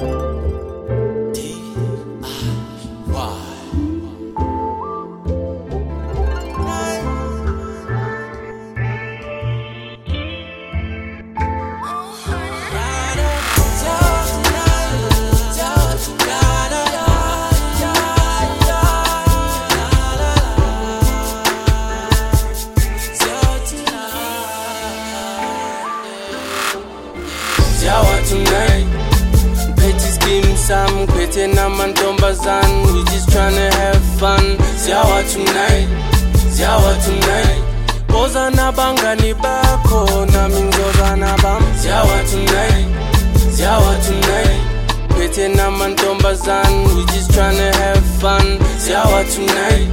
Tonight, petty scheme some quitting amantombazan. We just tryna have fun. Ziyawa tonight. Boza na bangani bako na mingoza na bam. Ziyawa tonight. Quitting amantombazan. We just tryna have fun. Ziyawa tonight.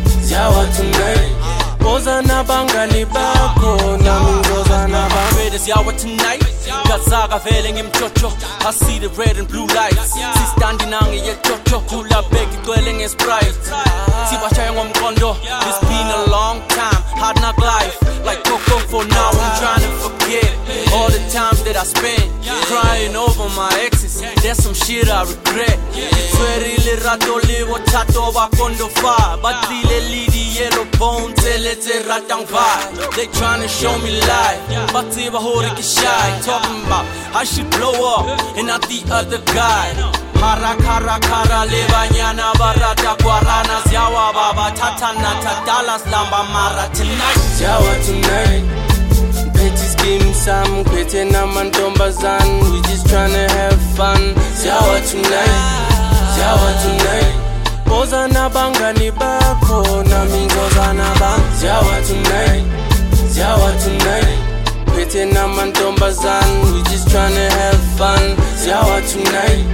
Boza na bangani bako na mingoza na bam. Ziyawa tonight. Gazaga vele ngimchocho. I see the red and blue lights. Si standing nange ye chocho. Kula beki gwele nge Sprite. Si bachaya ngomkondo. It's been a long time, hard knock life. Like Coco for now, I'm trying to forget all the times that I spent crying over my exes. There's some shit I regret. Itwerile rato liwo chato bakondo fa. Batlile lidi yellow bones elete ratang vibe. They tryna show me life, but they bahori ki shy. Talking about I should blow up and not the other guy. Hara levanyana barata guarana ziyawa baba tatana tadalas lamba mara tonight. Ziyawa tonight. Petty scheme some quitting amantombazan. We just tryna have fun. Ziyawa tonight. Boza na bangani bako na mingoza na bam. Ziyawa tonight. Quitting amantombazan. We just tryna have fun. Ziyawa tonight.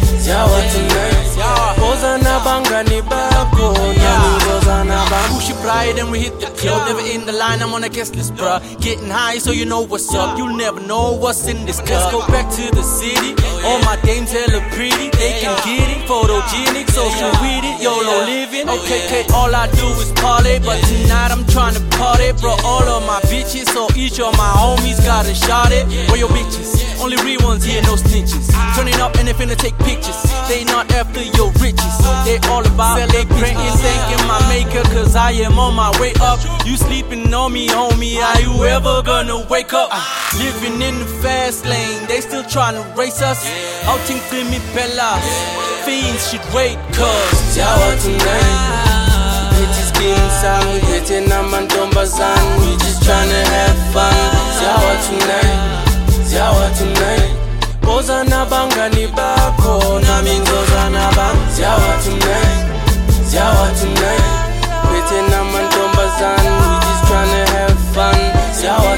Boza na bangani bako na mingoza na bam. Push your pride and we hit the club. Never in the line, I'm on a guest list, bruh. Getting high so you know what's up. You'll never know what's in this cup. Let's go back to the city. All my dames hella pretty. They can get it, photogenic, social with it, YOLO living. Okay, all I do is party, but tonight I'm trying to party. Brought all of my bitches, so each of my homies got a shot it. Where your bitches? Only real ones here, no snitches. Turning up and they finna take pictures. They not after your riches. They all about celebrating, thanking my maker, cause I am on my way up. You sleeping on me, homie, are you ever gonna wake up? Living in the fast lane, they still trying to race us. Outing to me bellas, fiends should wait, cause Ziyawa tonight. Petty scheme some quitting amantombazan. We just tryna have fun. Ziyawa tonight. Boza na bangani bako na mingoza na bam. Ziyawa tonight. Quitting amantombazan. We just tryna have fun. Ziyawa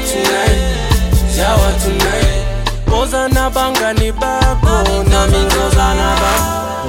tonight. Boza na bangani bako na mingoza na bam.